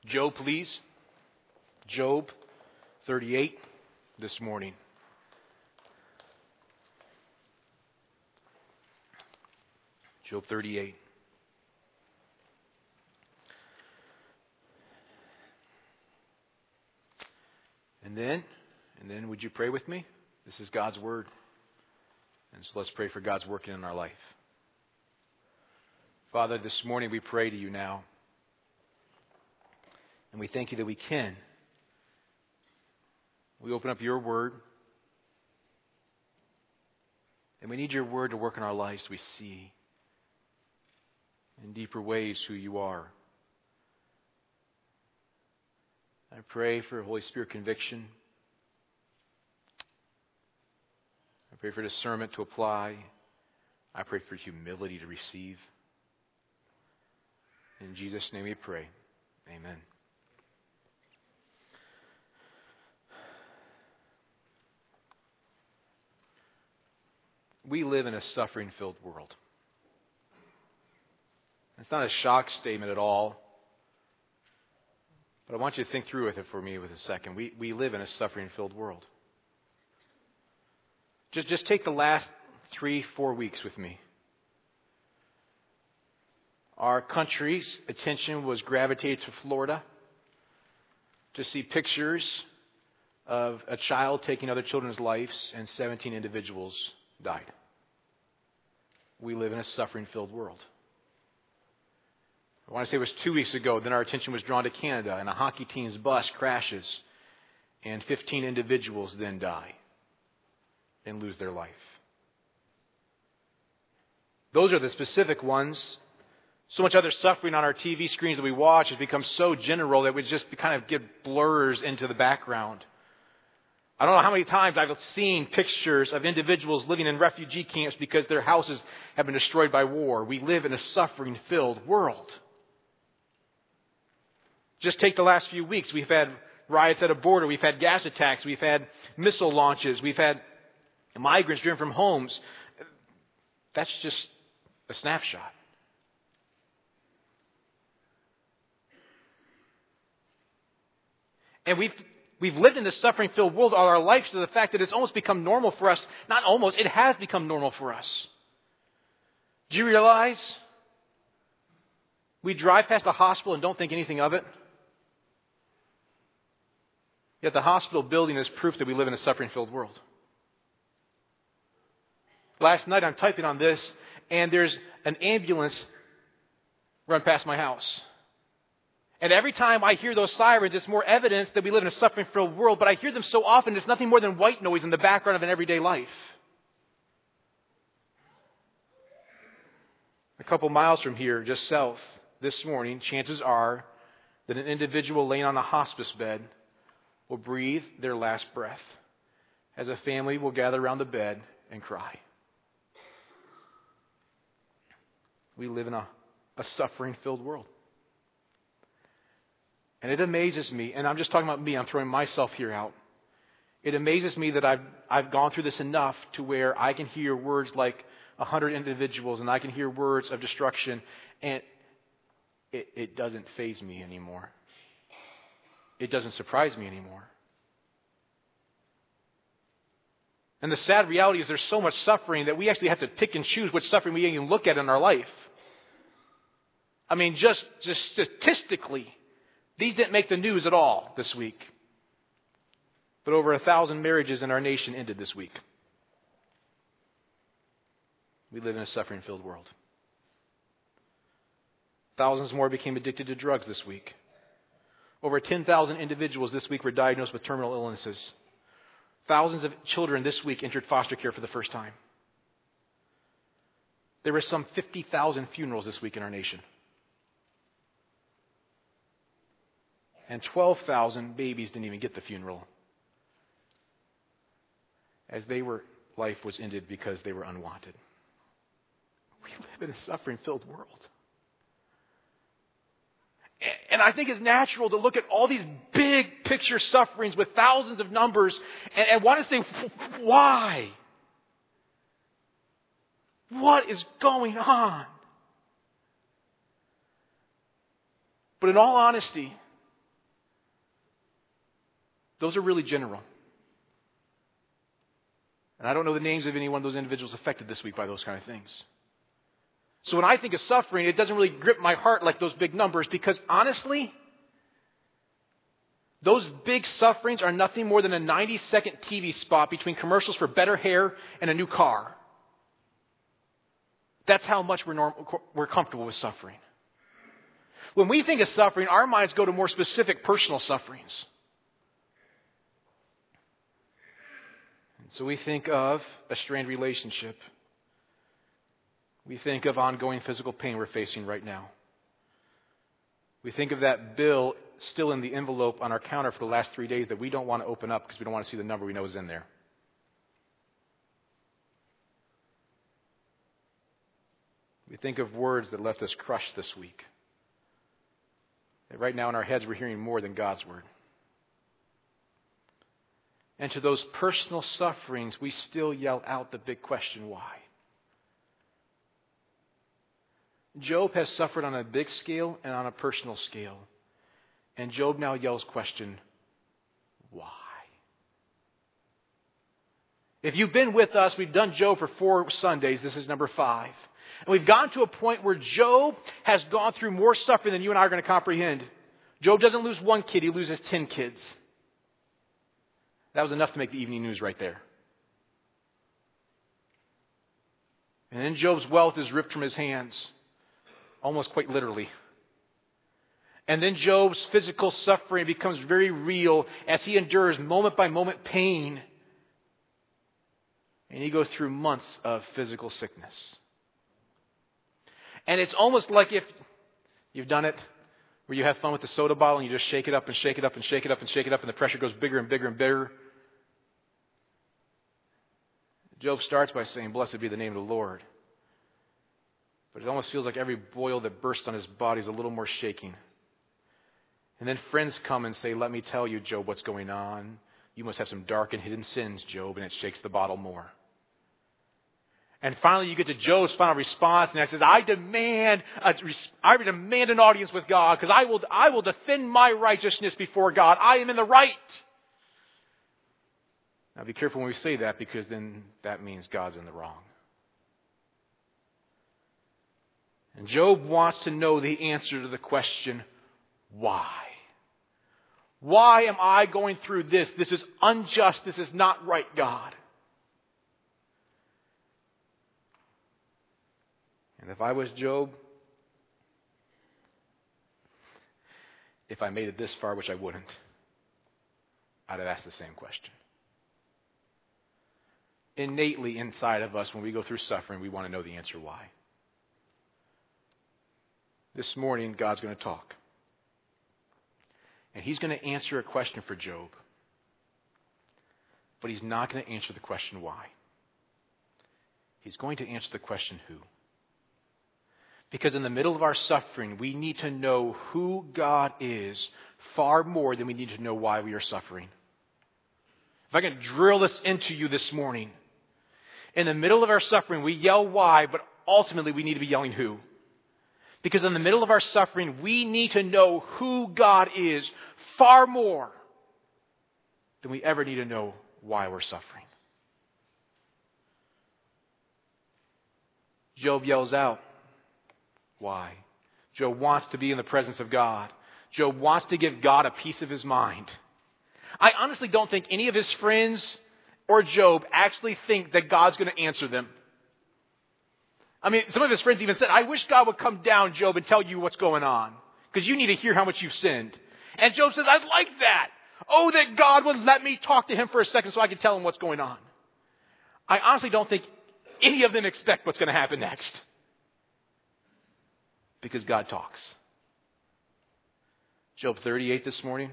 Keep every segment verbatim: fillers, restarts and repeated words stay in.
Job, please. Job thirty-eight this morning. Job thirty-eight. And then, and then would you pray with me? This is God's Word. And so let's pray for God's working in our life. Father, this morning we pray to you now. And we thank you that we can. We open up your Word. And we need your Word to work in our lives so we see in deeper ways who you are. I pray for Holy Spirit conviction. I pray for discernment to apply. I pray for humility to receive. In Jesus' name we pray. Amen. We live in a suffering-filled world. It's not a shock statement at all. But I want you to think through with it for me with a second. We, we live in a suffering-filled world. Just, just take the last three, four weeks with me. Our country's attention was gravitated to Florida to see pictures of a child taking other children's lives, and seventeen individuals died. We live in a suffering-filled world. I want to say it was two weeks ago, then our attention was drawn to Canada, and a hockey team's bus crashes, and fifteen individuals then die and lose their life. Those are the specific ones. So much other suffering on our T V screens that we watch has become so general that we just kind of get blurs into the background. I don't know how many times I've seen pictures of individuals living in refugee camps because their houses have been destroyed by war. We live in a suffering-filled world. Just take the last few weeks. We've had riots at a border. We've had gas attacks. We've had missile launches. We've had migrants driven from homes. That's just a snapshot. And we've we've lived in this suffering-filled world all our lives to the fact that it's almost become normal for us. Not almost, it has become normal for us. Do you realize we drive past a hospital and don't think anything of it? Yet the hospital building is proof that we live in a suffering-filled world. Last night I'm typing on this, and there's an ambulance run past my house. And every time I hear those sirens, it's more evidence that we live in a suffering-filled world. But I hear them so often, it's nothing more than white noise in the background of an everyday life. A couple miles from here, just south, this morning, chances are that an individual laying on a hospice bed will breathe their last breath as a family will gather around the bed and cry. We live in a, a suffering-filled world. And it amazes me, and I'm just talking about me, I'm throwing myself here out. It amazes me that I've I've gone through this enough to where I can hear words like a hundred individuals, and I can hear words of destruction, and it, it doesn't faze me anymore. It doesn't surprise me anymore. And the sad reality is there's so much suffering that we actually have to pick and choose which suffering we even look at in our life. I mean, just, just statistically, these didn't make the news at all this week. But over a thousand marriages in our nation ended this week. We live in a suffering-filled world. Thousands more became addicted to drugs this week. Over ten thousand individuals this week were diagnosed with terminal illnesses. Thousands of children this week entered foster care for the first time. There were some fifty thousand funerals this week in our nation. And twelve thousand babies didn't even get the funeral, as they were life was ended because they were unwanted. We live in a suffering-filled world. And I think it's natural to look at all these big picture sufferings with thousands of numbers and, and want to say, why? What is going on? But in all honesty, those are really general. And I don't know the names of any one of those individuals affected this week by those kind of things. So when I think of suffering, it doesn't really grip my heart like those big numbers, because honestly, those big sufferings are nothing more than a ninety-second T V spot between commercials for better hair and a new car. That's how much we're, norm- we're comfortable with suffering. When we think of suffering, our minds go to more specific personal sufferings. And so we think of a strained relationship. We think of ongoing physical pain we're facing right now. We think of that bill still in the envelope on our counter for the last three days that we don't want to open up because we don't want to see the number we know is in there. We think of words that left us crushed this week. That right now in our heads we're hearing more than God's word. And to those personal sufferings, we still yell out the big question, why? Job has suffered on a big scale and on a personal scale. And Job now yells question, why? If you've been with us, we've done Job for four Sundays. This is number five. And we've gotten to a point where Job has gone through more suffering than you and I are going to comprehend. Job doesn't lose one kid, he loses ten kids. That was enough to make the evening news right there. And then Job's wealth is ripped from his hands, almost quite literally. And then Job's physical suffering becomes very real as he endures moment by moment pain. And he goes through months of physical sickness. And it's almost like if you've done it, where you have fun with the soda bottle and you just shake it up and shake it up and shake it up and shake it up and the pressure goes bigger and bigger and bigger. Job starts by saying, blessed be the name of the Lord. But it almost feels like every boil that bursts on his body is a little more shaking. And then friends come and say, let me tell you, Job, what's going on. You must have some dark and hidden sins, Job, and it shakes the bottle more. And finally, you get to Job's final response, and that says, I demand, a, I demand an audience with God, because I will, I will defend my righteousness before God. I am in the right. Now, be careful when we say that, because then that means God's in the wrong. And Job wants to know the answer to the question, why? Why am I going through this? This is unjust. This is not right, God. And if I was Job, if I made it this far, which I wouldn't, I'd have asked the same question. Innately inside of us, when we go through suffering, we want to know the answer why. This morning, God's going to talk. And He's going to answer a question for Job. But He's not going to answer the question why. He's going to answer the question who. Because in the middle of our suffering, we need to know who God is far more than we need to know why we are suffering. If I can drill this into you this morning. In the middle of our suffering, we yell why, but ultimately we need to be yelling who. Because in the middle of our suffering, we need to know who God is far more than we ever need to know why we're suffering. Job yells out, why? Job wants to be in the presence of God. Job wants to give God a piece of his mind. I honestly don't think any of his friends or Job actually think that God's going to answer them. I mean, some of his friends even said, I wish God would come down, Job, and tell you what's going on. Because you need to hear how much you've sinned. And Job says, I'd like that. Oh, that God would let me talk to him for a second so I can tell him what's going on. I honestly don't think any of them expect what's going to happen next. Because God talks. Job thirty-eight this morning.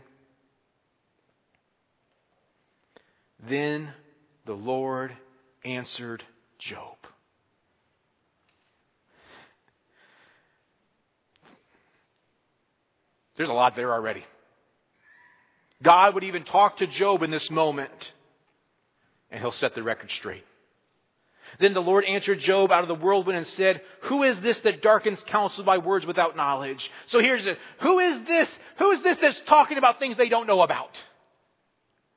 Then the Lord answered Job. There's a lot there already. God would even talk to Job in this moment, and He'll set the record straight. Then the Lord answered Job out of the whirlwind and said, who is this that darkens counsel by words without knowledge? So here's it. Who is this? Who is this that's talking about things they don't know about?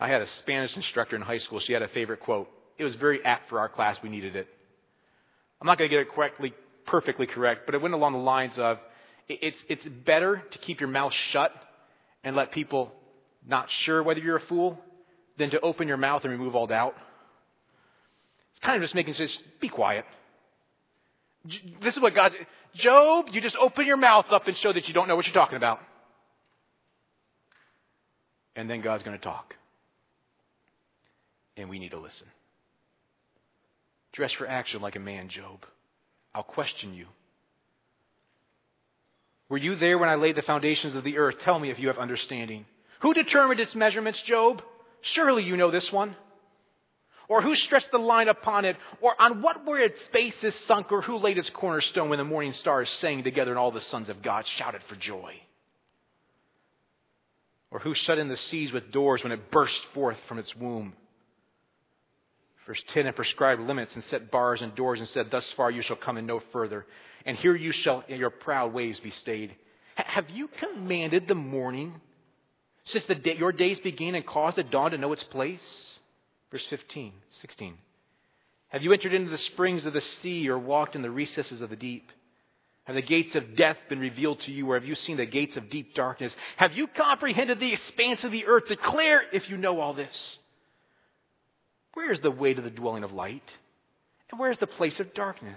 I had a Spanish instructor in high school. She had a favorite quote. It was very apt for our class. We needed it. I'm not going to get it correctly, perfectly correct, but it went along the lines of, it's, it's better to keep your mouth shut and let people not sure whether you're a fool than to open your mouth and remove all doubt. It's kind of just making sense. Be quiet. This is what God... Job, you just open your mouth up and show that you don't know what you're talking about. And then God's going to talk. And we need to listen. Dress for action like a man, Job. I'll question you. Were you there when I laid the foundations of the earth? Tell me if you have understanding. Who determined its measurements, Job? Surely you know this one. Or who stretched the line upon it? Or on what were its bases sunk? Or who laid its cornerstone when the morning stars sang together and all the sons of God shouted for joy? Or who shut in the seas with doors when it burst forth from its womb? Verse ten, and prescribed limits and set bars and doors and said, thus far you shall come and no further. And here you shall in your proud ways be stayed. H- have you commanded the morning since the day, your days began and caused the dawn to know its place? Verse fifteen, sixteen. Have you entered into the springs of the sea or walked in the recesses of the deep? Have the gates of death been revealed to you, or have you seen the gates of deep darkness? Have you comprehended the expanse of the earth? Declare if you know all this. Where is the way to the dwelling of light? And where is the place of darkness?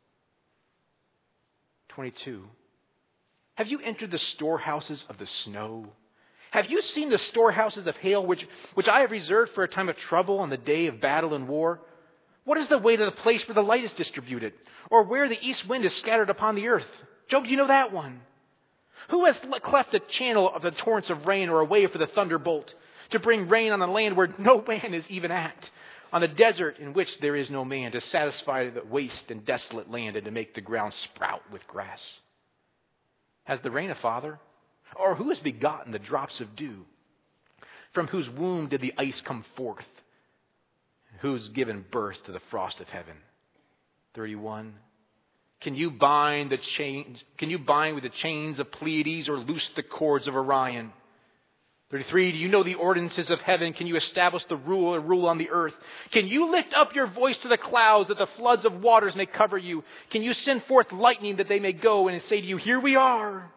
twenty-two. Have you entered the storehouses of the snow? Have you seen the storehouses of hail, which, which I have reserved for a time of trouble on the day of battle and war? What is the way to the place where the light is distributed? Or where the east wind is scattered upon the earth? Job, do you know that one? Who has cleft a channel of the torrents of rain or a way for the thunderbolt to bring rain on the land where no man is even at? On the desert in which there is no man, to satisfy the waste and desolate land and to make the ground sprout with grass? Has the rain a father? Or who has begotten the drops of dew? From whose womb did the ice come forth? Who's given birth to the frost of heaven? thirty-one. Can you bind the chains? Can you bind with the chains of Pleiades or loose the cords of Orion? thirty-three. Do you know the ordinances of heaven? Can you establish the rule or rule on the earth? Can you lift up your voice to the clouds that the floods of waters may cover you? Can you send forth lightning that they may go and say to you, here we are?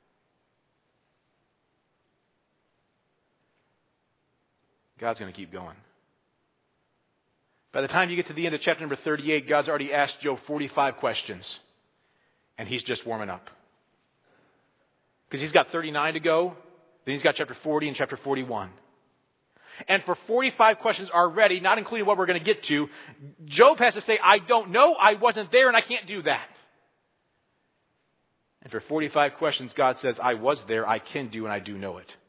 God's going to keep going. By the time you get to the end of chapter number thirty-eight, God's already asked Job forty-five questions. And he's just warming up. Because he's got thirty-nine to go. Then he's got chapter forty and chapter forty-one. And for forty-five questions already, not including what we're going to get to, Job has to say, I don't know, I wasn't there, and I can't do that. And for forty-five questions, God says, I was there, I can do, and I do know it.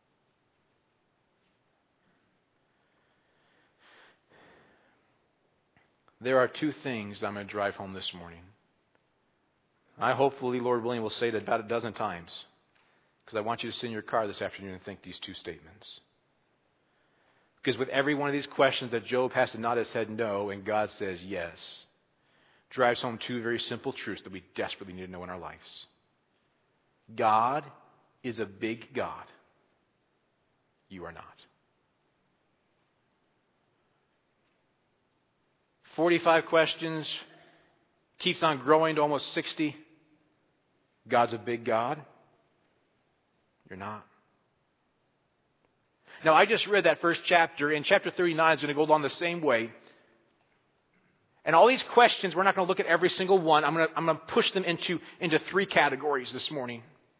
There are two things I'm going to drive home this morning. I hopefully, Lord willing, will say that about a dozen times. Because I want you to sit in your car this afternoon and think these two statements. Because with every one of these questions that Job has to nod his head no, and God says yes, drives home two very simple truths that we desperately need to know in our lives. God is a big God. You are not. forty-five questions, keeps on growing to almost sixty. God's a big God. You're not. Now, I just read that first chapter, and chapter thirty-nine is going to go along the same way. And all these questions, we're not going to look at every single one. I'm going to, I'm going to push them into, into three categories this morning.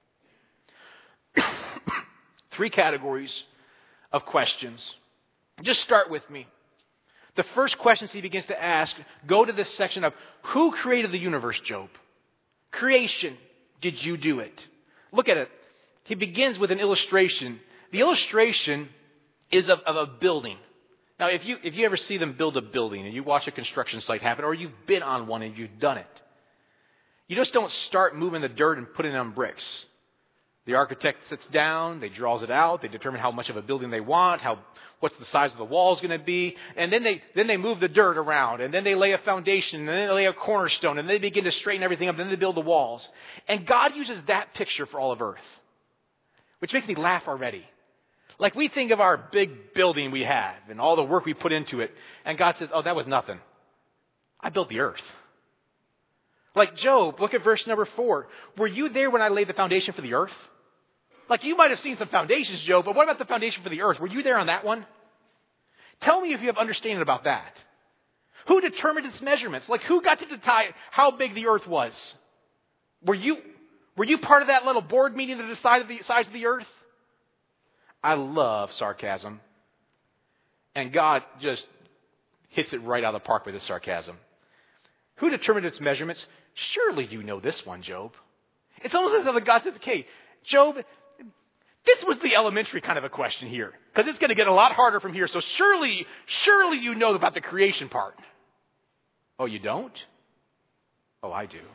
Three categories of questions. Just start with me. The first questions he begins to ask go to this section of, who created the universe, Job? Creation. Did you do it? Look at it. He begins with an illustration. The illustration is of, of a building. Now, if you if you ever see them build a building and you watch a construction site happen, or you've been on one and you've done it, you just don't start moving the dirt and putting it on bricks. The architect sits down, they draws it out, they determine how much of a building they want, how what's the size of the walls going to be, and then they then they move the dirt around, and then they lay a foundation, and then they lay a cornerstone, and then they begin to straighten everything up, and then they build the walls. And God uses that picture for all of earth, which makes me laugh already. Like we think of our big building we have and all the work we put into it. And God says, oh, that was nothing. I built the earth. Like Job, look at verse number four. Were you there when I laid the foundation for the earth? Like you might have seen some foundations, Job, but what about the foundation for the earth? Were you there on that one? Tell me if you have understanding about that. Who determined its measurements? Like who got to decide how big the earth was? Were you, were you part of that little board meeting that decided the size of the earth? I love sarcasm. And God just hits it right out of the park with his sarcasm. Who determined its measurements? Surely you know this one, Job. It's almost as though God says, okay, Job, this was the elementary kind of a question here. Because it's going to get a lot harder from here. So surely, surely you know about the creation part. Oh, you don't? Oh, I do.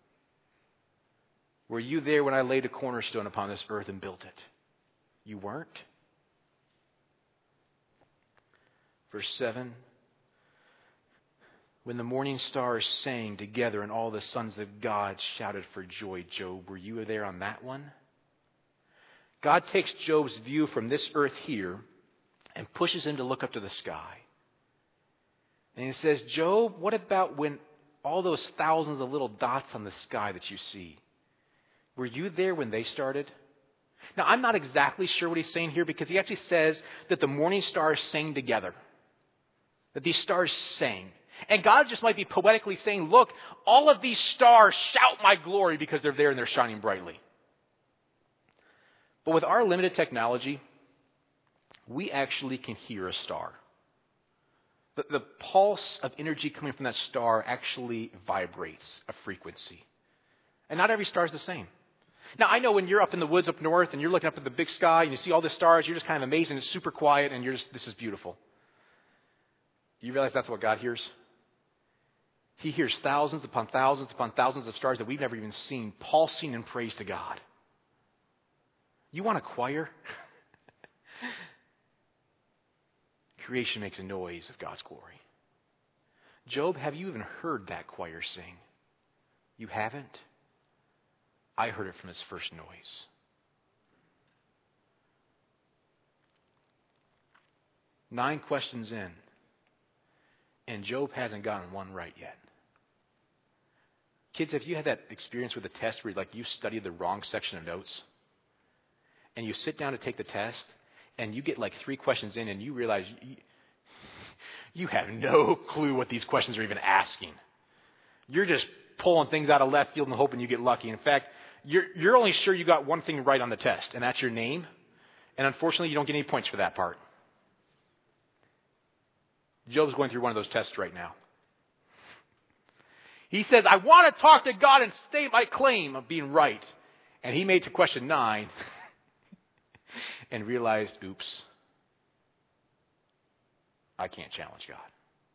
Were you there when I laid a cornerstone upon this earth and built it? You weren't? Verse seven. When the morning stars sang together and all the sons of God shouted for joy, Job, were you there on that one? God takes Job's view from this earth here and pushes him to look up to the sky. And he says, Job, what about when all those thousands of little dots on the sky that you see? Were you there when they started? Now, I'm not exactly sure what he's saying here because he actually says that the morning stars sang together. That these stars sang. And God just might be poetically saying, look, all of these stars shout my glory because they're there and they're shining brightly. But with our limited technology, we actually can hear a star. The, the pulse of energy coming from that star actually vibrates a frequency. And not every star is the same. Now, I know when you're up in the woods up north and you're looking up at the big sky and you see all the stars, you're just kind of amazed and it's super quiet and you're just, this is beautiful. You realize that's what God hears? He hears thousands upon thousands upon thousands of stars that we've never even seen, pulsing in praise to God. You want a choir? Creation makes a noise of God's glory. Job, have you even heard that choir sing? You haven't? I heard it from its first noise. Nine questions in, and Job hasn't gotten one right yet. Kids, have you had that experience with a test where like you studied the wrong section of notes? And you sit down to take the test, and you get like three questions in, and you realize you, you have no clue what these questions are even asking. You're just pulling things out of left field and hoping you get lucky. In fact, you're, you're only sure you got one thing right on the test, and that's your name. And unfortunately, you don't get any points for that part. Job's going through one of those tests right now. He says, I want to talk to God and state my claim of being right. And he made it to question nine and realized, oops, I can't challenge God.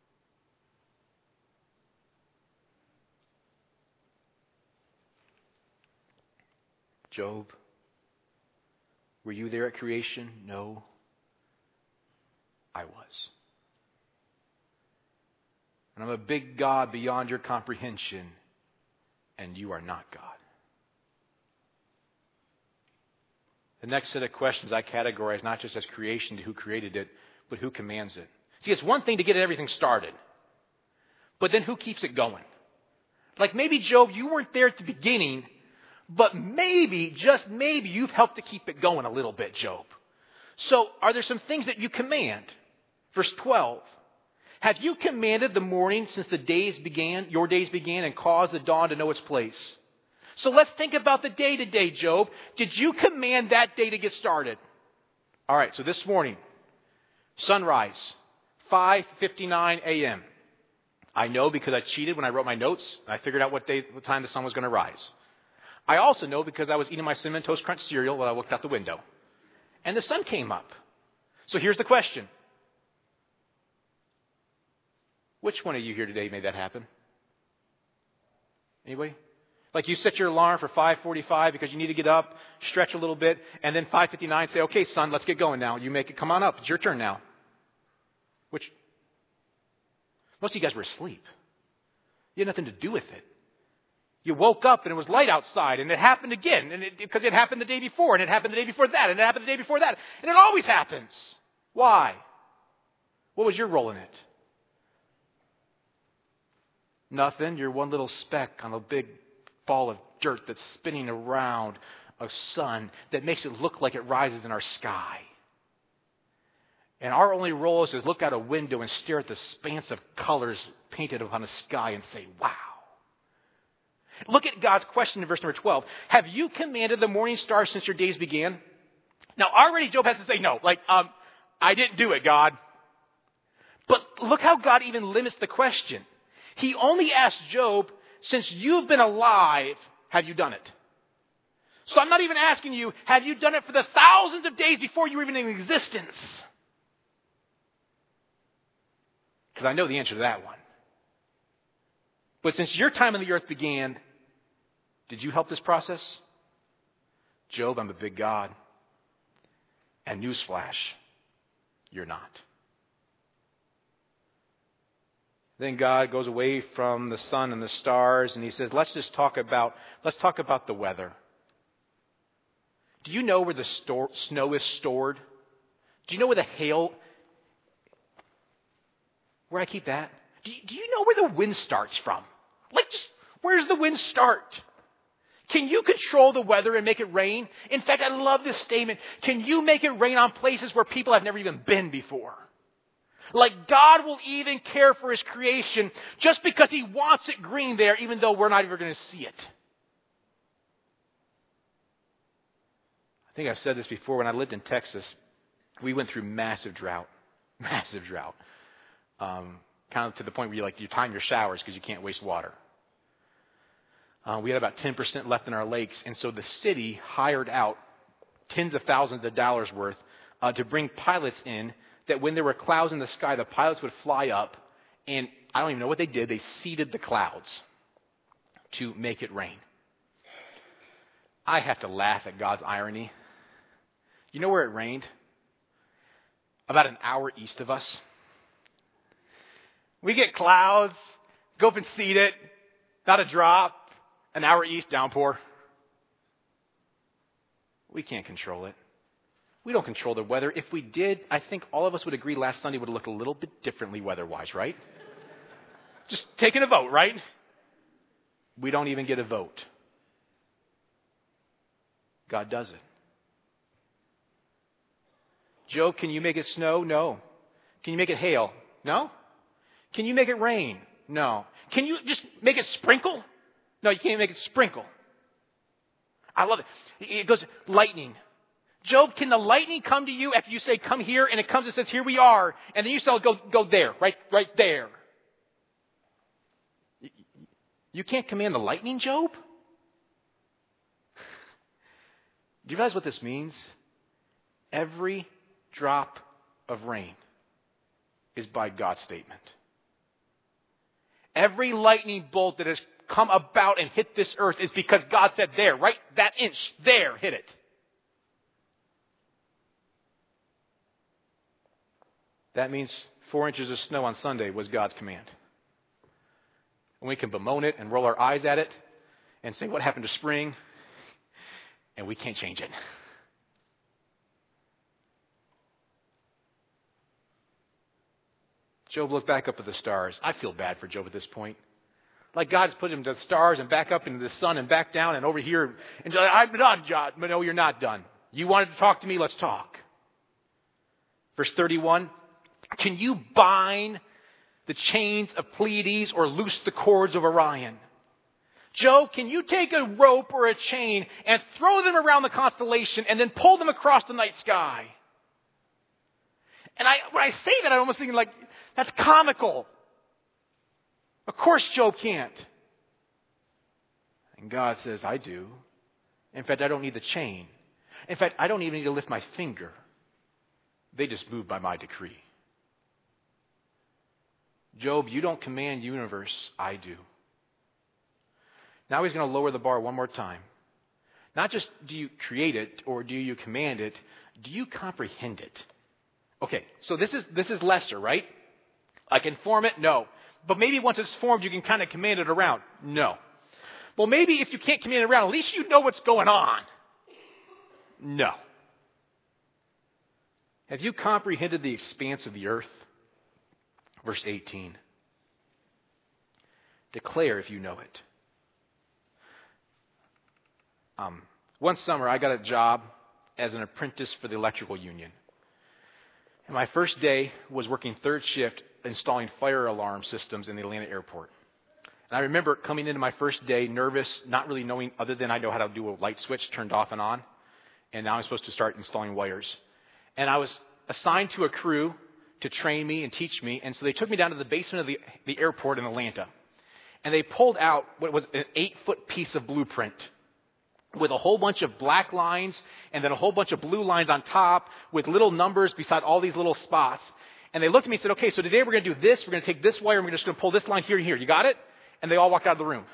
Job, were you there at creation? No, I was. And I'm a big God beyond your comprehension, and you are not God. The next set of questions I categorize not just as creation to who created it, but who commands it. See, it's one thing to get everything started, but then who keeps it going? Like maybe, Job, you weren't there at the beginning, but maybe, just maybe, you've helped to keep it going a little bit, Job. So are there some things that you command? Verse twelve. Have you commanded the morning since the days began, your days began, and caused the dawn to know its place? So let's think about the day to day, Job. Did you command that day to get started? All right, so this morning, sunrise, five fifty-nine a.m. I know because I cheated when I wrote my notes. I figured out what day, what time the sun was going to rise. I also know because I was eating my Cinnamon Toast Crunch cereal while I looked out the window. And the sun came up. So here's the question. Which one of you here today made that happen? Anybody? Like you set your alarm for five forty-five because you need to get up, stretch a little bit, and then five fifty-nine say, okay, son, let's get going now. You make it. Come on up. It's your turn now. Which, most of you guys were asleep. You had nothing to do with it. You woke up and it was light outside, and it happened again, and it, because it happened the day before, and it happened the day before that, and it happened the day before that, and it always happens. Why? What was your role in it? Nothing. You're one little speck on a big ball of dirt that's spinning around a sun that makes it look like it rises in our sky. And our only role is to look out a window and stare at the expanse of colors painted upon the sky and say, wow. Look at God's question in verse number twelve. Have you commanded the morning stars since your days began? Now, already Job has to say no. Like, um, I didn't do it, God. But look how God even limits the question. He only asked Job, since you've been alive, have you done it? So I'm not even asking you, have you done it for the thousands of days before you were even in existence? Because I know the answer to that one. But since your time on the earth began, did you help this process? Job, I'm a big God. And newsflash, you're not. Then God goes away from the sun and the stars, and he says, let's just talk about, let's talk about the weather. Do you know where the store, snow is stored? Do you know where the hail, where I keep that? Do you, do you know where the wind starts from? Like, just, where does the wind start? Can you control the weather and make it rain? In fact, I love this statement. Can you make it rain on places where people have never even been before? Like, God will even care for his creation just because he wants it green there, even though we're not even going to see it. I think I've said this before. When I lived in Texas, we went through massive drought. Massive drought. Um, kind of to the point where you like you time your showers because you can't waste water. Uh, we had about ten percent left in our lakes, and so the city hired out tens of thousands of dollars worth uh, to bring pilots in, that when there were clouds in the sky, the pilots would fly up, and I don't even know what they did. They seeded the clouds to make it rain. I have to laugh at God's irony. You know where it rained? About an hour east of us. We get clouds, go up and seed it, not a drop, an hour east, downpour. We can't control it. We don't control the weather. If we did, I think all of us would agree last Sunday would have looked a little bit differently weather-wise, right? Just taking a vote, right? We don't even get a vote. God does it. Job, can you make it snow? No. Can you make it hail? No. Can you make it rain? No. Can you just make it sprinkle? No, you can't make it sprinkle. I love it. It goes, lightning. Job, can the lightning come to you after you say, come here, and it comes and says, here we are, and then you say, go, go there, right, right there. You can't command the lightning, Job? Do you realize what this means? Every drop of rain is by God's statement. Every lightning bolt that has come about and hit this earth is because God said, there, right, that inch, there, hit it. That means four inches of snow on Sunday was God's command. And we can bemoan it and roll our eyes at it and say, what happened to spring? And we can't change it. Job looked back up at the stars. I feel bad for Job at this point. Like God's put him to the stars and back up into the sun and back down and over here. And like, I'm done, God. But no, you're not done. You wanted to talk to me? Let's talk. Verse thirty-one. Can you bind the chains of Pleiades or loose the cords of Orion? Job, can you take a rope or a chain and throw them around the constellation and then pull them across the night sky? And I, when I say that, I'm almost thinking like, that's comical. Of course Job can't. And God says, I do. In fact, I don't need the chain. In fact, I don't even need to lift my finger. They just move by my decree. Job, you don't command universe, I do. Now he's going to lower the bar one more time. Not just do you create it or do you command it, do you comprehend it? Okay, so this is this is lesser, right? I can form it? No. But maybe once it's formed, you can kind of command it around? No. Well, maybe if you can't command it around, at least you know what's going on. No. Have you comprehended the expanse of the earth? Verse eighteen. Declare if you know it. Um, one summer, I got a job as an apprentice for the electrical union. And my first day was working third shift installing fire alarm systems in the Atlanta airport. And I remember coming into my first day nervous, not really knowing other than I know how to do a light switch turned off and on. And now I'm supposed to start installing wires. And I was assigned to a crew to train me and teach me. And so they took me down to the basement of the, the airport in Atlanta. And they pulled out what was an eight-foot piece of blueprint with a whole bunch of black lines and then a whole bunch of blue lines on top with little numbers beside all these little spots. And they looked at me and said, okay, so today we're going to do this. We're going to take this wire and we're just going to pull this line here and here. You got it? And they all walked out of the room.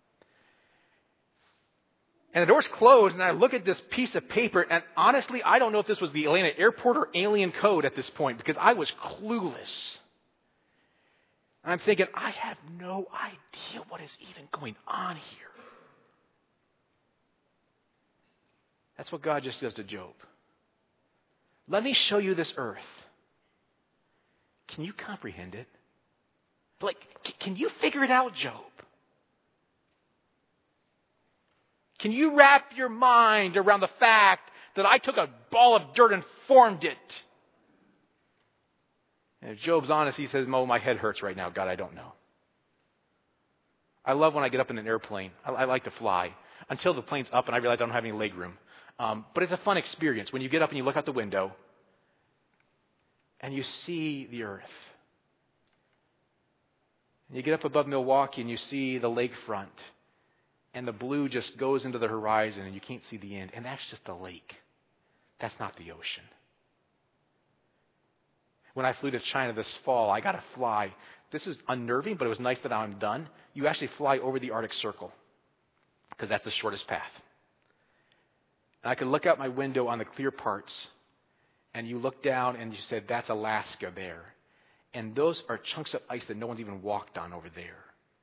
And the doors closed, and I look at this piece of paper, and honestly, I don't know if this was the Atlanta airport or alien code at this point because I was clueless. And I'm thinking, I have no idea what is even going on here. That's what God just does to Job. Let me show you this earth. Can you comprehend it? Like, can you figure it out, Job? Can you wrap your mind around the fact that I took a ball of dirt and formed it? And if Job's honest, he says, Mo, my head hurts right now. God, I don't know. I love when I get up in an airplane. I, I like to fly until the plane's up and I realize I don't have any leg room. Um, but it's a fun experience when you get up and you look out the window and you see the earth. And you get up above Milwaukee and you see the lakefront. And the blue just goes into the horizon and you can't see the end. And that's just a lake. That's not the ocean. When I flew to China this fall, I got to fly. This is unnerving, but it was nice that I'm done. You actually fly over the Arctic Circle because that's the shortest path. And I could look out my window on the clear parts and you look down and you said, that's Alaska there. And those are chunks of ice that no one's even walked on over there.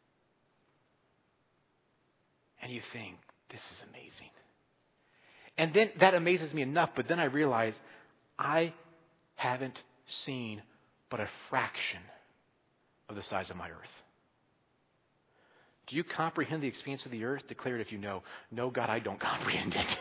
And you think, this is amazing. And then that amazes me enough, but then I realize I haven't seen but a fraction of the size of my earth. Do you comprehend the expanse of the earth? Declare it if you know. No, God, I don't comprehend it.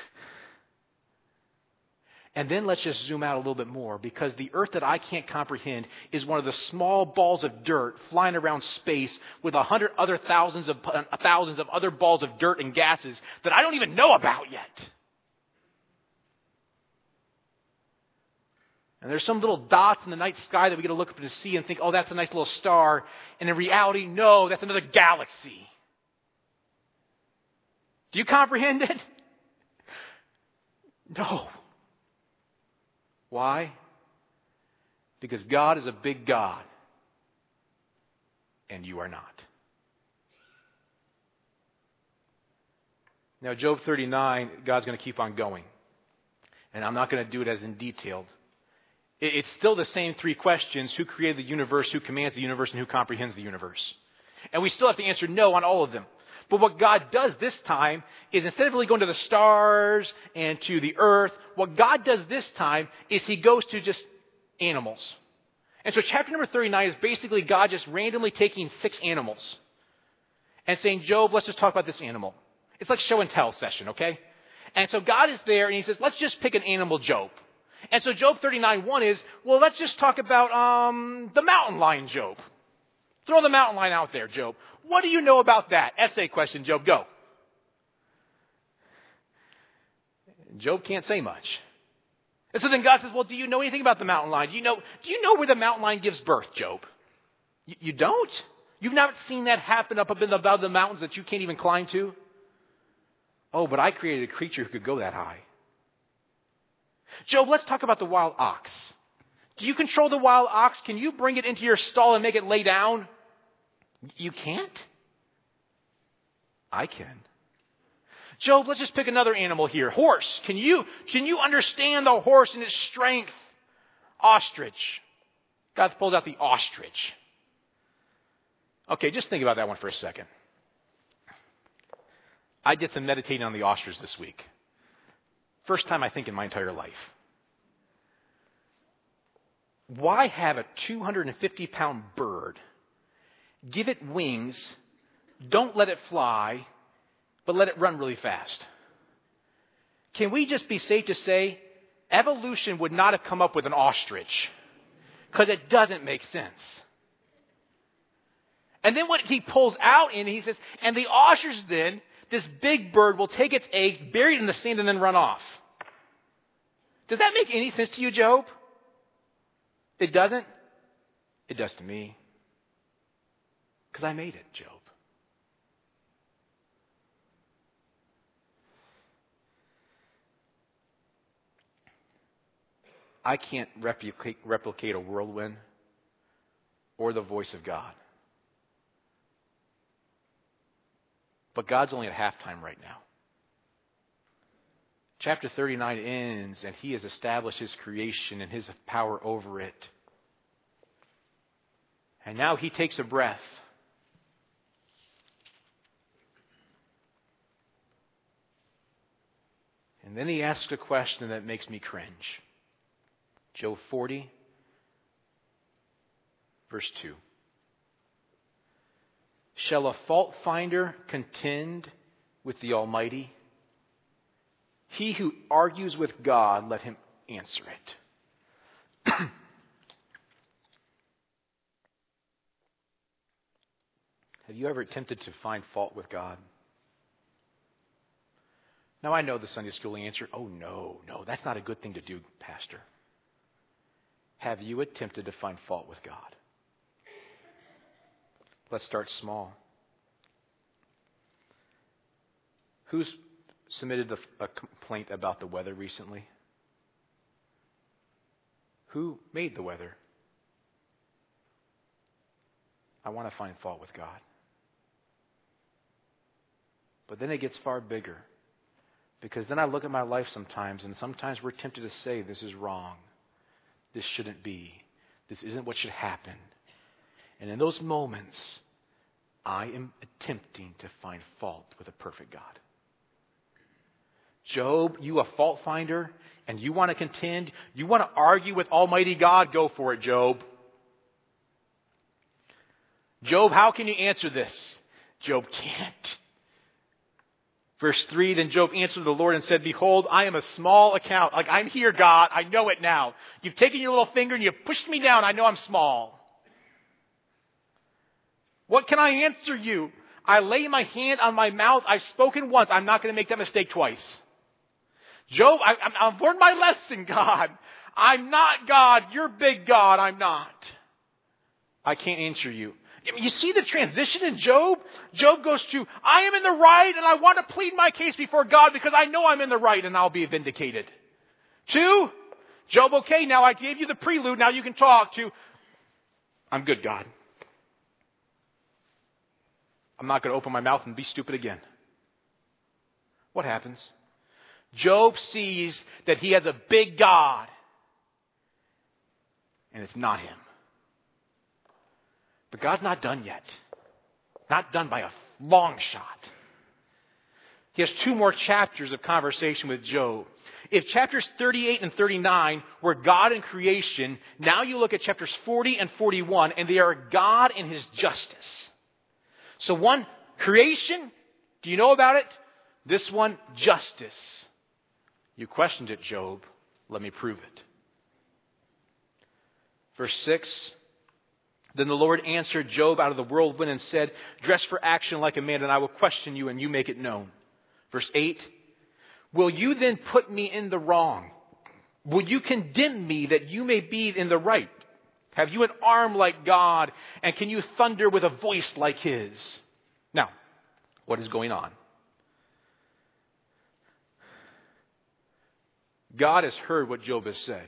And then let's just zoom out a little bit more, because the earth that I can't comprehend is one of the small balls of dirt flying around space with a hundred other thousands of uh, thousands of other balls of dirt and gases that I don't even know about yet. And there's some little dots in the night sky that we get to look up and see and think, oh, that's a nice little star. And in reality, no, that's another galaxy. Do you comprehend it? No. Why? Because God is a big God, and you are not. Now, Job thirty-nine, God's going to keep on going. And I'm not going to do it as in detailed. It's still the same three questions: who created the universe, who commands the universe, and who comprehends the universe. And we still have to answer no on all of them. But what God does this time is, instead of really going to the stars and to the earth, what God does this time is he goes to just animals. And so chapter number thirty-nine is basically God just randomly taking six animals and saying, Job, let's just talk about this animal. It's like show and tell session, okay? And so God is there and he says, let's just pick an animal, Job. And so Job thirty-nine one is, well, let's just talk about um, the mountain lion, Job. Throw the mountain lion out there, Job. What do you know about that? Essay question, Job, go. Job can't say much. And so then God says, well, do you know anything about the mountain lion? Do you know, do you know where the mountain lion gives birth, Job? You, you don't? You've not seen that happen up above the, above the mountains that you can't even climb to? Oh, but I created a creature who could go that high. Job, let's talk about the wild ox. Do you control the wild ox? Can you bring it into your stall and make it lay down? You can't? I can. Job, let's just pick another animal here. Horse. Can you, can you understand the horse and its strength? Ostrich. God pulled out the ostrich. Okay, just think about that one for a second. I did some meditating on the ostrich this week. First time, I think, in my entire life. Why have a two hundred fifty pound bird, give it wings, don't let it fly, but let it run really fast? Can we just be safe to say evolution would not have come up with an ostrich? Because it doesn't make sense. And then what he pulls out in, he says, and the ostrich then, this big bird will take its eggs, bury it in the sand, and then run off. Does that make any sense to you, Job? It doesn't? It does to me. Because I made it, Job. I can't replicate, replicate a whirlwind or the voice of God. But God's only at halftime right now. Chapter thirty-nine ends, and He has established His creation and His power over it. And now He takes a breath. And then He asks a question that makes me cringe. Job forty, verse two. Shall a fault finder contend with the Almighty? He who argues with God, let him answer it. Have you ever attempted to find fault with God? Now, I know the Sunday school answer, oh, no, no, that's not a good thing to do, Pastor. Have you attempted to find fault with God? Let's start small. Who's submitted a, a complaint about the weather recently? Who made the weather? I want to find fault with God. But then it gets far bigger. Because then I look at my life sometimes, and sometimes we're tempted to say, this is wrong. This shouldn't be. This isn't what should happen. And in those moments, I am attempting to find fault with a perfect God. Job, you a fault finder, and you want to contend, you want to argue with Almighty God, go for it, Job. Job, how can you answer this? Job can't. Verse three, then Job answered the Lord and said, behold, I am a small account. Like, I'm here, God. I know it now. You've taken your little finger and you've pushed me down. I know I'm small. What can I answer you? I lay my hand on my mouth. I've spoken once. I'm not going to make that mistake twice. Job, I, I've learned my lesson, God. I'm not God. You're big God. I'm not. I can't answer you. You see the transition in Job? Job goes to, I am in the right and I want to plead my case before God because I know I'm in the right and I'll be vindicated. Two, Job, okay, now I gave you the prelude. Now you can talk to, I'm good, God. I'm not going to open my mouth and be stupid again. What happens? Job sees that he has a big God. And it's not him. But God's not done yet. Not done by a long shot. He has two more chapters of conversation with Job. If chapters thirty-eight and thirty-nine were God and creation, now you look at chapters forty and forty-one, and they are God and His justice. So one, creation. Do you know about it? This one, justice. You questioned it, Job. Let me prove it. Verse six. Then the Lord answered Job out of the whirlwind and said, dress for action like a man, and I will question you, and you make it known. Verse eight. Will you then put me in the wrong? Will you condemn me that you may be in the right? Have you an arm like God, and can you thunder with a voice like His? Now, what is going on? God has heard what Job has said.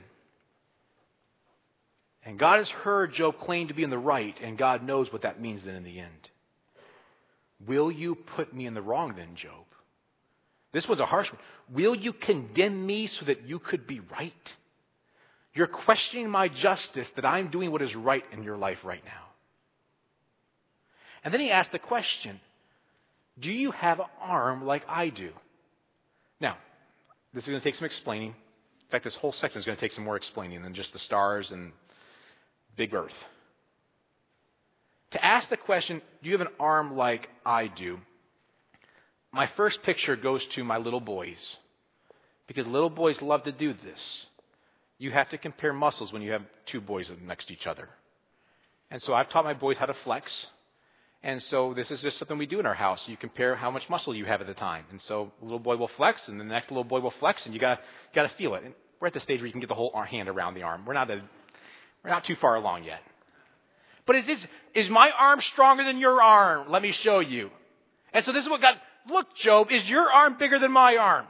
And God has heard Job claim to be in the right, and God knows what that means then in the end. Will you put me in the wrong then, Job? This was a harsh one. Will you condemn me so that you could be right? You're questioning my justice that I'm doing what is right in your life right now. And then he asked the question, do you have an arm like I do? Now, this is going to take some explaining. In fact, this whole section is going to take some more explaining than just the stars and big earth. To ask the question, do you have an arm like I do? My first picture goes to my little boys. Because little boys love to do this. You have to compare muscles when you have two boys next to each other. And so I've taught my boys how to flex. And so this is just something we do in our house. You compare how much muscle you have at the time. And so a little boy will flex, and the next little boy will flex, and you got got to feel it. And we're at the stage where you can get the whole hand around the arm. We're not a, we're not too far along yet. But is this, is my arm stronger than your arm? Let me show you. And so this is what God, look, Job, is your arm bigger than my arm?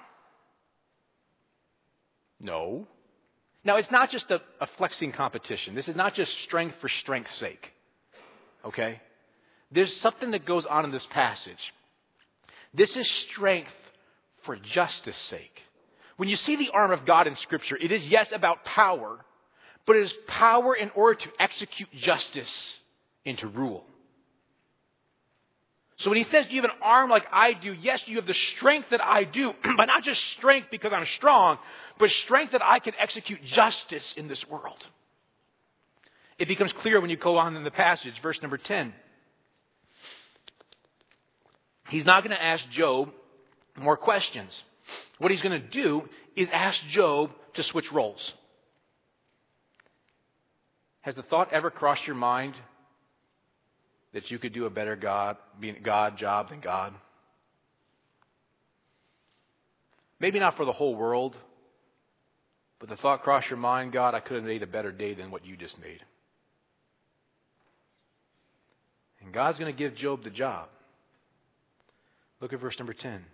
No. Now, it's not just a, a flexing competition. This is not just strength for strength's sake. Okay? There's something that goes on in this passage. This is strength for justice sake. When you see the arm of God in Scripture, it is, yes, about power, but it is power in order to execute justice and to rule. So when he says, do you have an arm like I do? Yes, you have the strength that I do, but not just strength because I'm strong, but strength that I can execute justice in this world. It becomes clear when you go on in the passage, verse number ten. He's not going to ask Job more questions. What he's going to do is ask Job to switch roles. Has the thought ever crossed your mind that you could do a better God, being God job than God? Maybe not for the whole world, but the thought crossed your mind, God, I could have made a better day than what you just made. And God's going to give Job the job. Look at verse number ten.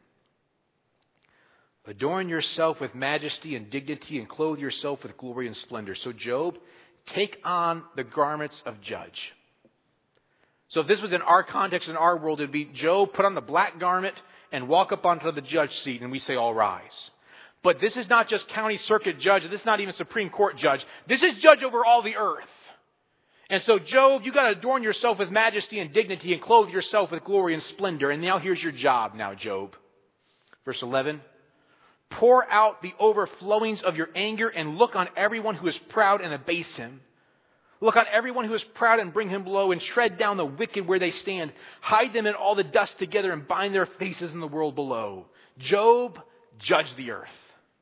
Adorn yourself with majesty and dignity and clothe yourself with glory and splendor. So Job, take on the garments of judge. So if this was in our context, in our world, it would be Job, put on the black garment and walk up onto the judge seat, and we say, all rise. But this is not just county circuit judge. This is not even Supreme Court judge. This is judge over all the earth. And so, Job, you got to adorn yourself with majesty and dignity and clothe yourself with glory and splendor. And now here's your job now, Job. Verse eleven. Pour out the overflowings of your anger and look on everyone who is proud and abase him. Look on everyone who is proud and bring him low, and tread down the wicked where they stand. Hide them in all the dust together and bind their faces in the world below. Job, judge the earth.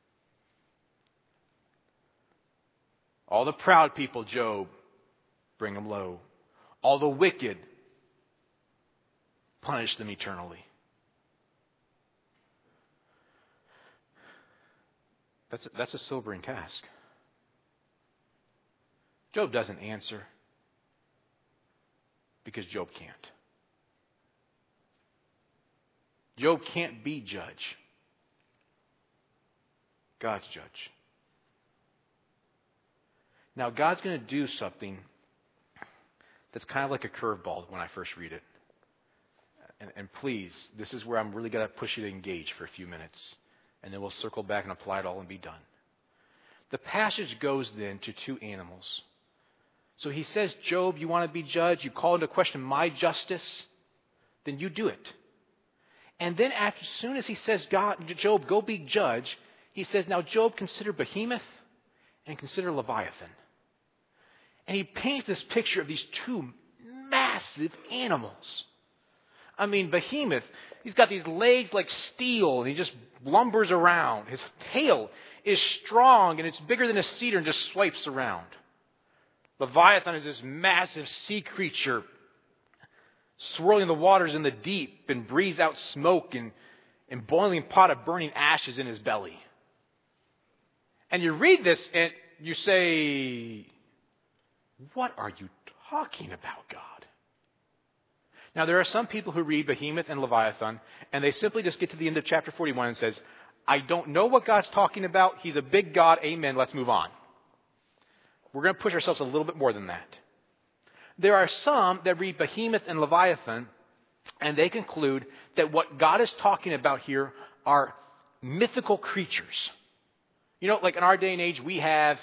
All the proud people, Job, bring them low. All the wicked, punish them eternally. That's a, that's a sobering task. Job doesn't answer because Job can't. Job can't be judge. God's judge. Now, God's going to do something that's kind of like a curveball when I first read it. And, and please, this is where I'm really going to push you to engage for a few minutes. And then we'll circle back and apply it all and be done. The passage goes then to two animals. So he says, Job, you want to be judge? You call into question my justice? Then you do it. And then after, as soon as he says, God, Job, go be judge, he says, now Job, consider Behemoth and consider Leviathan. And he paints this picture of these two massive animals. I mean, Behemoth, he's got these legs like steel, and he just lumbers around. His tail is strong, and it's bigger than a cedar, and just swipes around. Leviathan is this massive sea creature, swirling the waters in the deep, and breathes out smoke and, and boiling pot of burning ashes in his belly. And you read this, and you say, what are you talking about, God? Now, there are some people who read Behemoth and Leviathan, and they simply just get to the end of chapter forty-one and says, I don't know what God's talking about. He's a big God. Amen. Let's move on. We're going to push ourselves a little bit more than that. There are some that read Behemoth and Leviathan, and they conclude that what God is talking about here are mythical creatures. You know, like in our day and age, we have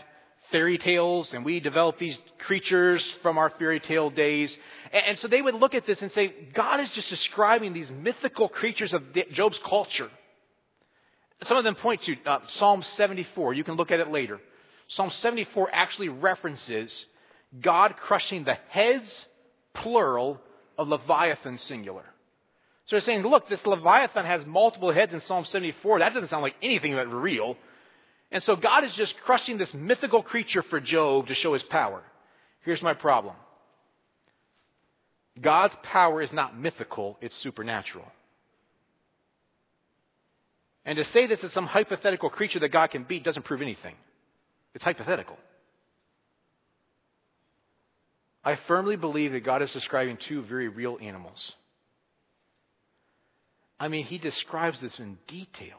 fairy tales and we develop these creatures from our fairy tale days. And, and so they would look at this and say, God is just describing these mythical creatures of Job's culture. Some of them point to uh, Psalm seventy-four. You can look at it later. Psalm seventy-four actually references God crushing the heads, plural, of Leviathan, singular. So they're saying, look, this Leviathan has multiple heads in Psalm seventy-four. That doesn't sound like anything that's real. And so God is just crushing this mythical creature for Job to show his power. Here's my problem. God's power is not mythical, it's supernatural. And to say this is some hypothetical creature that God can beat doesn't prove anything. It's hypothetical. I firmly believe that God is describing two very real animals. I mean, he describes this in detail.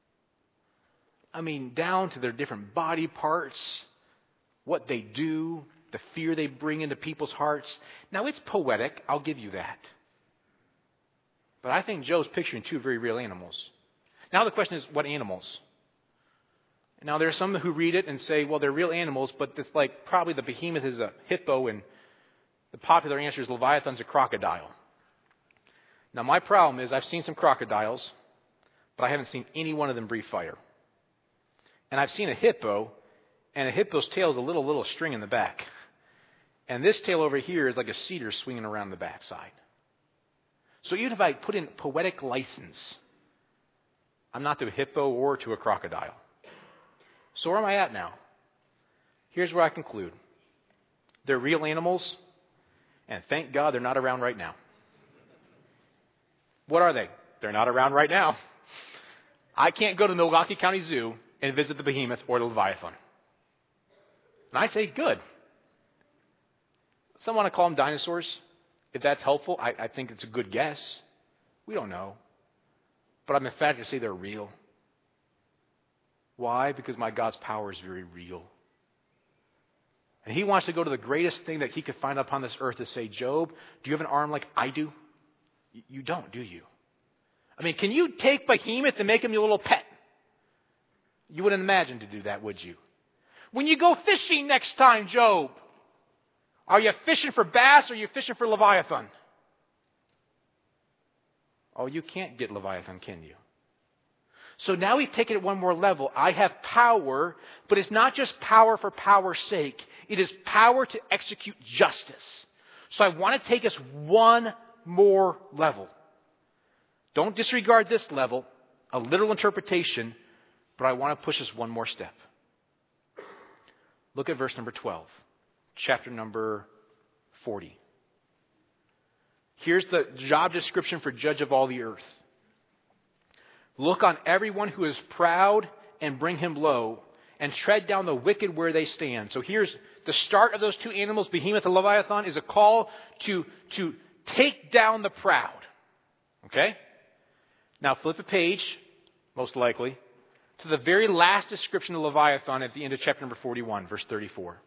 I mean, down to their different body parts, what they do, the fear they bring into people's hearts. Now, it's poetic, I'll give you that. But I think Job's picturing two very real animals. Now the question is, what animals? Now, there are some who read it and say, well, they're real animals, but it's like probably the behemoth is a hippo and the popular answer is Leviathan's a crocodile. Now, my problem is I've seen some crocodiles, but I haven't seen any one of them breathe fire. And I've seen a hippo, and a hippo's tail is a little, little string in the back. And this tail over here is like a cedar swinging around the backside. So even if I put in poetic license, I'm not to a hippo or to a crocodile. So where am I at now? Here's where I conclude. They're real animals, and thank God they're not around right now. What are they? They're not around right now. I can't go to the Milwaukee County Zoo and visit the behemoth or the Leviathan. And I say, good. Some want to call them dinosaurs. If that's helpful, I, I think it's a good guess. We don't know. But I'm emphatic to say they're real. Why? Because my God's power is very real. And he wants to go to the greatest thing that he could find upon this earth to say, Job, do you have an arm like I do? You don't, do you? I mean, can you take Behemoth and make him your little pet? You wouldn't imagine to do that, would you? When you go fishing next time, Job, are you fishing for bass or are you fishing for Leviathan? Oh, you can't get Leviathan, can you? So now we've taken it one more level. I have power, but it's not just power for power's sake. It is power to execute justice. So I want to take us one more level. Don't disregard this level, a literal interpretation, but I want to push us one more step. Look at verse number twelve, chapter number forty. Here's the job description for judge of all the earth. Look on everyone who is proud and bring him low, and tread down the wicked where they stand. So here's the start of those two animals, Behemoth and Leviathan, is a call to, to take down the proud. Okay? Now flip a page, most likely, to the very last description of Leviathan at the end of chapter number forty-one, verse thirty-four.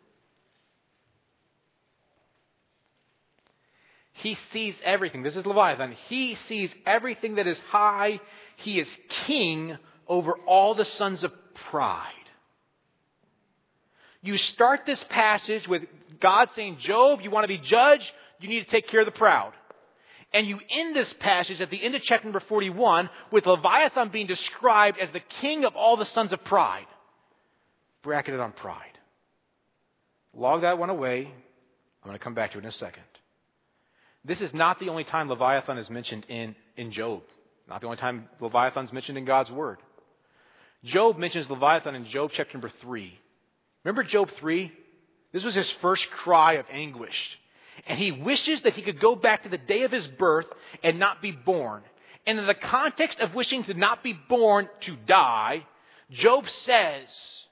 He sees everything. This is Leviathan. He sees everything that is high. He is king over all the sons of pride. You start this passage with God saying, Job, you want to be judge? You need to take care of the proud. And you end this passage at the end of chapter number forty-one with Leviathan being described as the king of all the sons of pride. Bracketed on pride. Log that one away. I'm going to come back to it in a second. This is not the only time Leviathan is mentioned in, in Job. Not the only time Leviathan is mentioned in God's Word. Job mentions Leviathan in Job chapter number three. Remember Job three? This was his first cry of anguish. And he wishes that he could go back to the day of his birth and not be born. And in the context of wishing to not be born to die, Job says,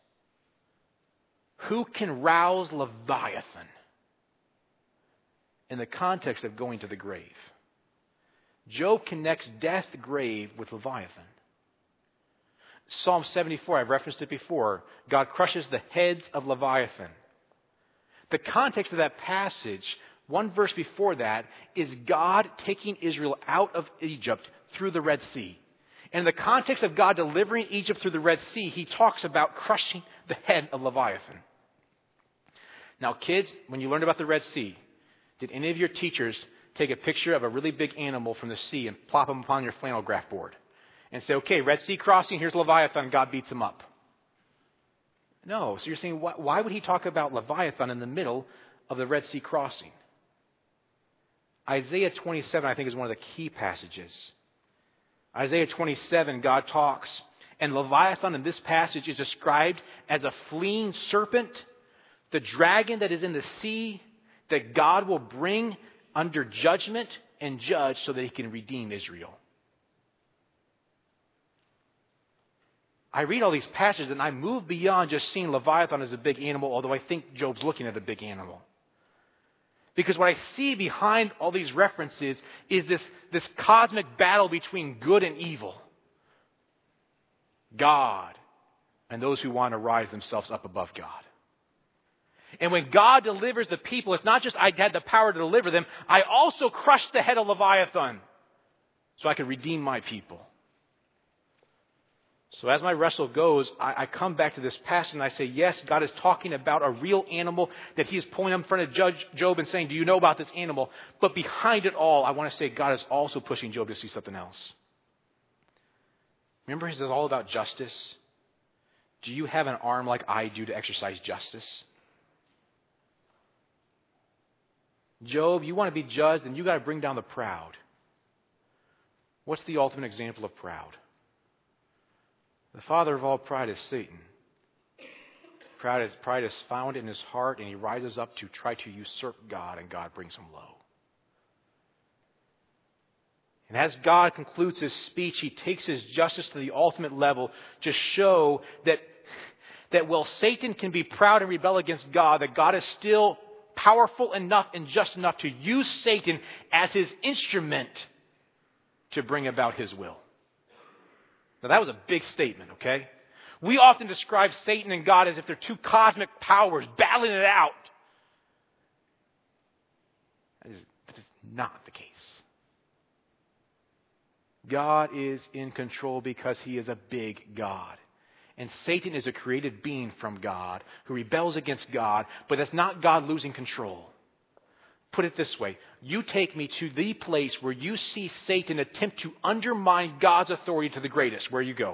who can rouse Leviathan? In the context of going to the grave. Job connects death, grave with Leviathan. Psalm seventy-four, I've referenced it before. God crushes the heads of Leviathan. The context of that passage, one verse before that, is God taking Israel out of Egypt through the Red Sea. And in the context of God delivering Egypt through the Red Sea, he talks about crushing the head of Leviathan. Now, kids, when you learned about the Red Sea, did any of your teachers take a picture of a really big animal from the sea and plop them upon your flannel graph board and say, okay, Red Sea crossing, here's Leviathan, God beats him up? No. So you're saying, why, why would he talk about Leviathan in the middle of the Red Sea crossing? Isaiah twenty-seven, I think, is one of the key passages. Isaiah twenty-seven, God talks, and Leviathan in this passage is described as a fleeing serpent, the dragon that is in the sea, that God will bring under judgment and judge so that he can redeem Israel. I read all these passages and I move beyond just seeing Leviathan as a big animal, although I think Job's looking at a big animal. Because what I see behind all these references is this, this cosmic battle between good and evil. God and those who want to rise themselves up above God. And when God delivers the people, it's not just I had the power to deliver them, I also crushed the head of Leviathan so I could redeem my people. So as my wrestle goes, I, I come back to this passage and I say, yes, God is talking about a real animal that he is pulling up in front of Judge Job and saying, do you know about this animal? But behind it all, I want to say God is also pushing Job to see something else. Remember, this is all about justice. Do you have an arm like I do to exercise justice? Job, you want to be judged, and you got to bring down the proud. What's the ultimate example of proud? The father of all pride is Satan. Pride is, pride is found in his heart, and he rises up to try to usurp God, and God brings him low. And as God concludes his speech, he takes his justice to the ultimate level to show that, that while Satan can be proud and rebel against God, that God is still powerful enough and just enough to use Satan as his instrument to bring about his will. Now that was a big statement, okay? We often describe Satan and God as if they're two cosmic powers battling it out. That is, that is not the case. God is in control because he is a big God. And Satan is a created being from God who rebels against God, but that's not God losing control. Put it this way. You take me to the place where you see Satan attempt to undermine God's authority to the greatest. Where you go?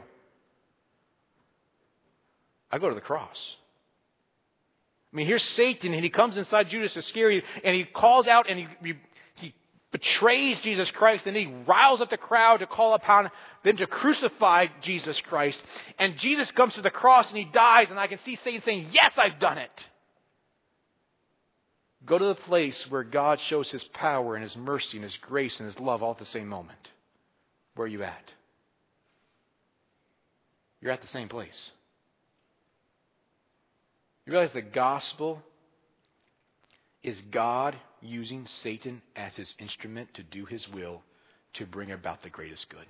I go to the cross. I mean, here's Satan, and he comes inside Judas Iscariot, and he calls out, and he, he, he betrays Jesus Christ, and he riles up the crowd to call upon them to crucify Jesus Christ. And Jesus comes to the cross, and he dies, and I can see Satan saying, yes, I've done it. Go to the place where God shows his power and his mercy and his grace and his love all at the same moment. Where are you at? You're at the same place. You realize the gospel is God using Satan as his instrument to do his will to bring about the greatest good.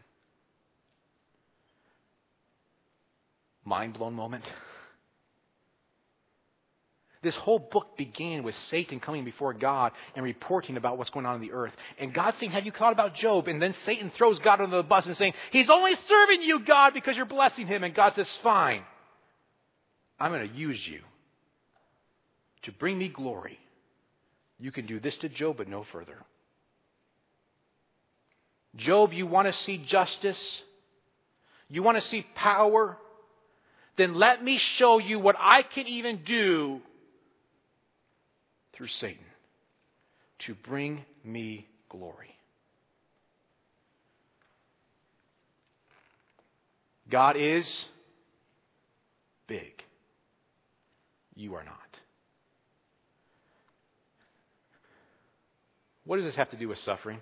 Mind blown moment. This whole book began with Satan coming before God and reporting about what's going on in the earth. And God saying, have you thought about Job? And then Satan throws God under the bus and saying, he's only serving you, God, because you're blessing him. And God says, fine. I'm going to use you to bring me glory. You can do this to Job, but no further. Job, you want to see justice? You want to see power? Then let me show you what I can even do through Satan to bring me glory. God is big. You are not. What does this have to do with suffering?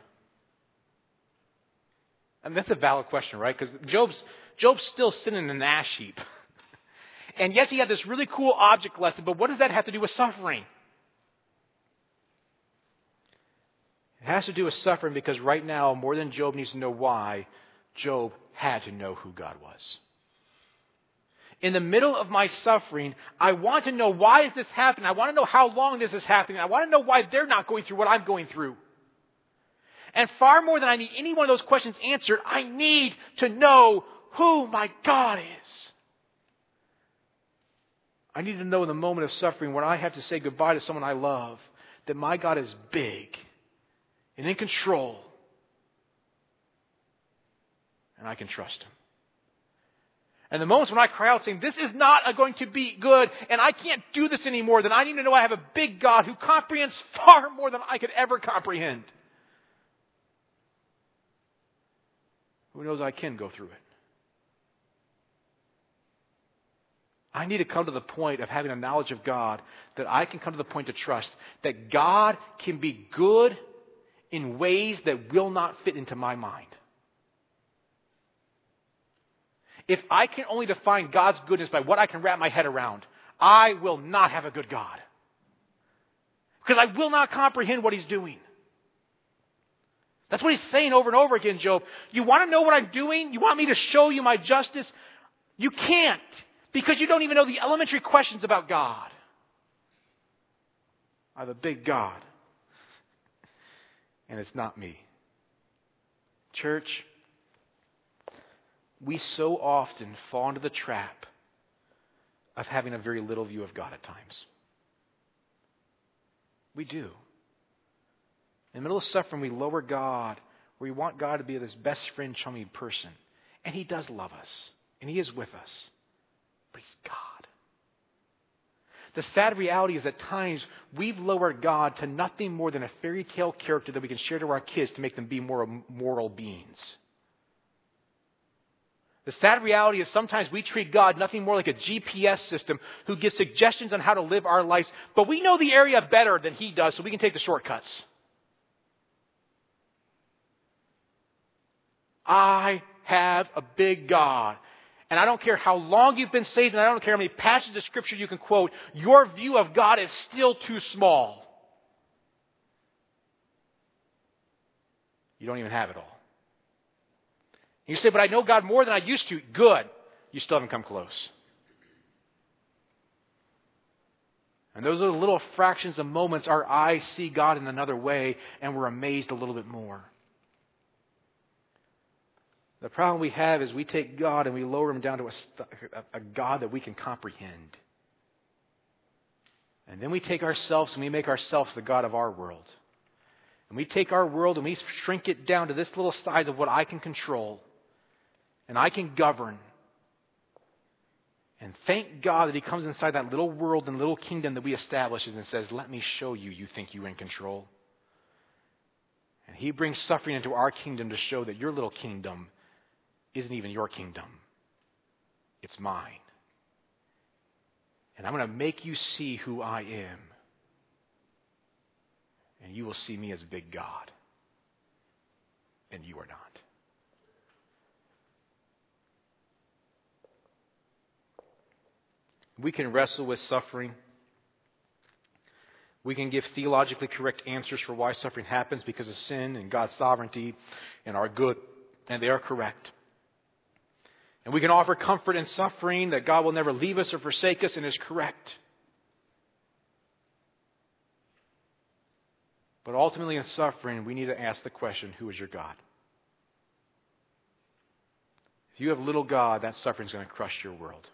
I mean, that's a valid question, right? Because Job's, Job's still sitting in an ash heap. And yes, he had this really cool object lesson, but what does that have to do with suffering? It has to do with suffering because right now, more than Job needs to know why, Job had to know who God was. In the middle of my suffering, I want to know why is this happening. I want to know how long this is happening. I want to know why they're not going through what I'm going through. And far more than I need any one of those questions answered, I need to know who my God is. I need to know in the moment of suffering when I have to say goodbye to someone I love that my God is big and in control and I can trust Him. And the moments when I cry out saying, this is not going to be good and I can't do this anymore, then I need to know I have a big God who comprehends far more than I could ever comprehend. Who knows I can go through it. I need to come to the point of having a knowledge of God that I can come to the point to trust that God can be good in ways that will not fit into my mind. If I can only define God's goodness by what I can wrap my head around, I will not have a good God. Because I will not comprehend what He's doing. That's what He's saying over and over again, Job. You want to know what I'm doing? You want me to show you my justice? You can't. Because you don't even know the elementary questions about God. I have a big God. And it's not me. Church, we so often fall into the trap of having a very little view of God at times. We do. In the middle of suffering, we lower God, where we want God to be this best friend, chummy person. And He does love us. And He is with us. But He's God. The sad reality is at times we've lowered God to nothing more than a fairy tale character that we can share to our kids to make them be more moral beings. The sad reality is sometimes we treat God nothing more like a G P S system who gives suggestions on how to live our lives, but we know the area better than He does, so we can take the shortcuts. I have a big God. And I don't care how long you've been saved, and I don't care how many passages of Scripture you can quote, your view of God is still too small. You don't even have it all. You say, but I know God more than I used to. Good. You still haven't come close. And those are the little fractions of moments our eyes see God in another way, and we're amazed a little bit more. The problem we have is we take God and we lower Him down to a, a God that we can comprehend. And then we take ourselves and we make ourselves the God of our world. And we take our world and we shrink it down to this little size of what I can control. And I can govern. And thank God that He comes inside that little world and little kingdom that we establish and says, let me show you, you think you're in control. And He brings suffering into our kingdom to show that your little kingdom isn't even your kingdom. It's mine. And I'm going to make you see who I am. And you will see me as a big God. And you are not. We can wrestle with suffering. We can give theologically correct answers for why suffering happens because of sin and God's sovereignty and our good, and they are correct. And we can offer comfort in suffering that God will never leave us or forsake us and is correct. But ultimately in suffering, we need to ask the question, who is your God? If you have little God, that suffering is going to crush your world.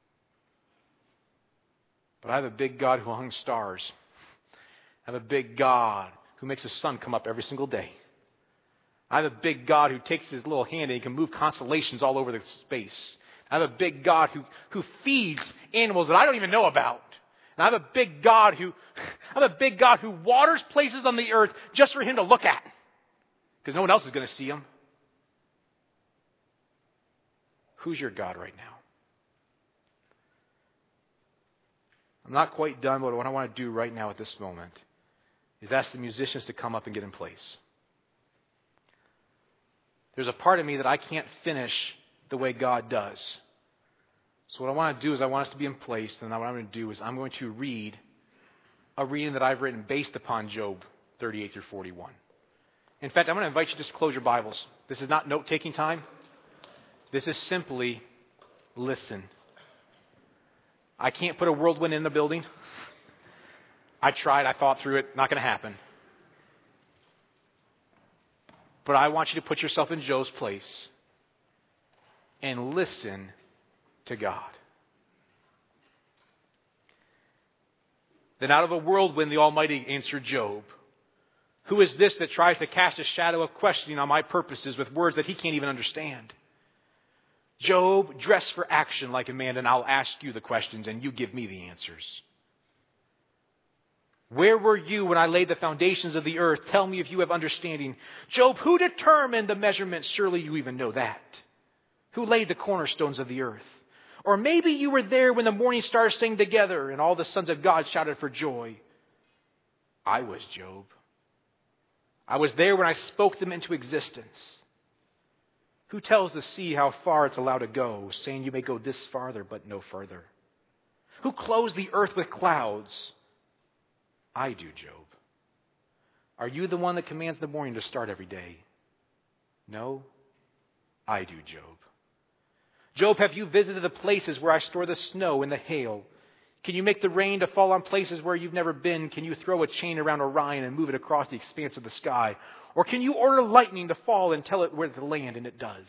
But I have a big God who hung stars. I have a big God who makes the sun come up every single day. I have a big God who takes His little hand and He can move constellations all over the space. I have a big God who, who feeds animals that I don't even know about. And I have a big God who I have a big God who waters places on the earth just for Him to look at. Because no one else is going to see Him. Who's your God right now? I'm not quite done, but what I want to do right now at this moment is ask the musicians to come up and get in place. There's a part of me that I can't finish the way God does. So what I want to do is I want us to be in place, and what I'm going to do is I'm going to read a reading that I've written based upon Job thirty-eight through forty-one. In fact, I'm going to invite you just to close your Bibles. This is not note-taking time. This is simply listen. I can't put a whirlwind in the building. I tried. I thought through it. Not going to happen. But I want you to put yourself in Job's place and listen to God. Then out of a whirlwind the Almighty answered Job, "Who is this that tries to cast a shadow of questioning on my purposes with words that he can't even understand? Job, dress for action like a man, and I'll ask you the questions and you give me the answers. Where were you when I laid the foundations of the earth? Tell me if you have understanding. Job, who determined the measurements? Surely you even know that. Who laid the cornerstones of the earth? Or maybe you were there when the morning stars sang together and all the sons of God shouted for joy. I was Job. I was there when I spoke them into existence. Who tells the sea how far it's allowed to go, saying you may go this farther but no further? Who clothes the earth with clouds? I do, Job. Are you the one that commands the morning to start every day? No, I do, Job. Job, have you visited the places where I store the snow and the hail? Can you make the rain to fall on places where you've never been? Can you throw a chain around Orion and move it across the expanse of the sky? Or can you order lightning to fall and tell it where to land, and it does?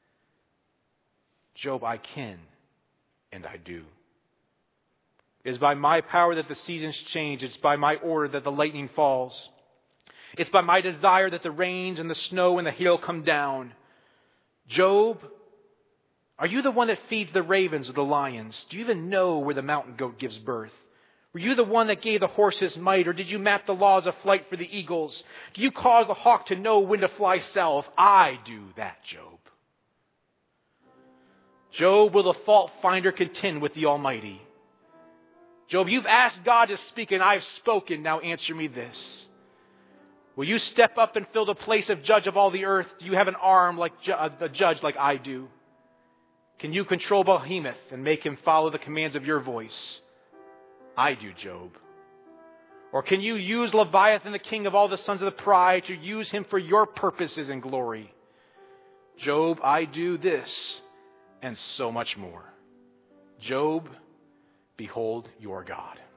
Job, I can, and I do. It is by my power that the seasons change. It's by my order that the lightning falls. It's by my desire that the rains and the snow and the hail come down. Job, are you the one that feeds the ravens or the lions? Do you even know where the mountain goat gives birth? Were you the one that gave the horse his might, or did you map the laws of flight for the eagles? Do you cause the hawk to know when to fly south? I do that, Job. Job, will the fault finder contend with the Almighty? Job, you've asked God to speak, and I've spoken. Now answer me this. Will you step up and fill the place of judge of all the earth? Do you have an arm like ju- a judge like I do? Can you control Behemoth and make him follow the commands of your voice? I do, Job. Or can you use Leviathan, the king of all the sons of the pride, to use him for your purposes and glory? Job, I do this and so much more. Job, behold your God.